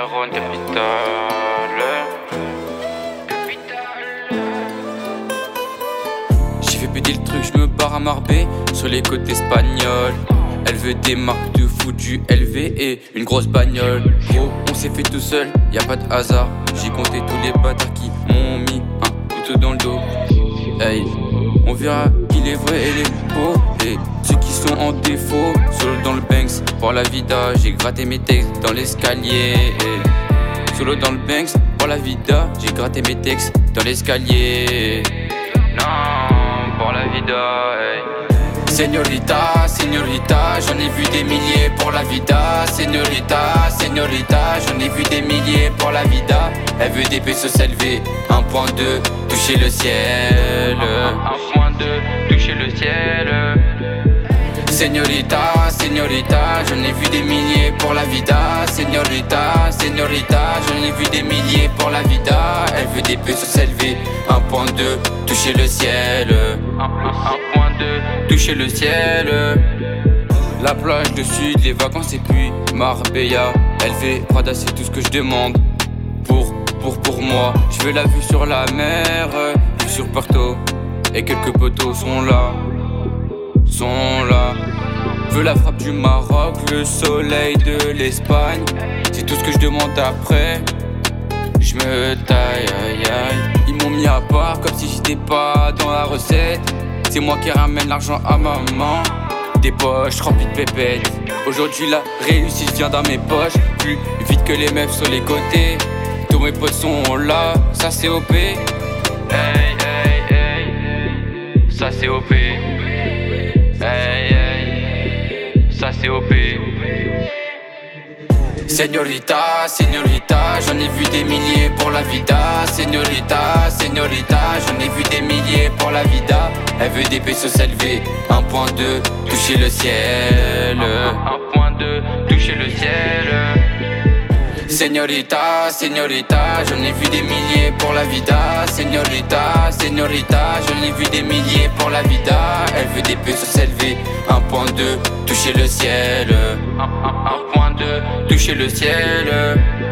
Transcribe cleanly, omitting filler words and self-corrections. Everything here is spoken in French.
Héron, capitale. J'ai fait péter le truc, je me barre à Marbella sur les côtes espagnoles. Elle veut des marques de foot, du LV et une grosse bagnole. Gros, on s'est fait tout seul, y a pas de hasard. J'ai compté tous les bâtards qui m'ont mis un couteau dans le dos. Hey, on verra qui est vrai et les faux. Et ceux qui sont en défaut, solo dans le Banks, pour la vida. J'ai gratté mes textes dans l'escalier. Solo dans le Banks, pour la vida. J'ai gratté mes textes dans l'escalier. Non, pour la vida, hey. Señorita, señorita, j'en ai vu des milliers pour la vida. Señorita, señorita, j'en ai vu des milliers pour la vida. Elle veut des pesos élevés, 1.2, toucher le ciel. 1.2, toucher le ciel. Señorita, señorita, j'en ai vu des milliers pour la vida. Señorita, señorita, j'en ai vu des milliers pour la vida. Elle veut des pesos élevés, 1.2, toucher le ciel. 1.2, toucher le ciel. La plage, le sud, les vacances et puis Marbella. LV, Prada, c'est tout ce que je demande pour moi. Je veux la vue sur la mer, vue sur Porto. Et quelques poteaux sont là. Veux la frappe du Maroc, le soleil de l'Espagne. C'est tout ce que je demande après. Je me taille, aïe aïe. Ils m'ont mis à part comme si j'étais pas dans la recette. C'est moi qui ramène l'argent à maman. Des poches remplies de pépettes. Aujourd'hui la réussite vient dans mes poches. Plus vite que les meufs sur les côtés. Tous mes potes sont là, ça c'est OP. Hey hey hey, ça c'est OP. Hey hey, ça c'est OP. Señorita, señorita, j'en ai vu des milliers pour la vida. Señorita, señorita, j'en ai vu des milliers pour la vida. Elle veut des pesos élevés, 1.2, toucher le ciel. 1.2, toucher le ciel. Señorita, señorita, j'en ai vu des milliers pour la vida. Señorita, señorita, j'en ai vu des milliers pour la vida. Elle veut des pesos élevés, 1.2, toucher le ciel. 1.2, toucher le ciel.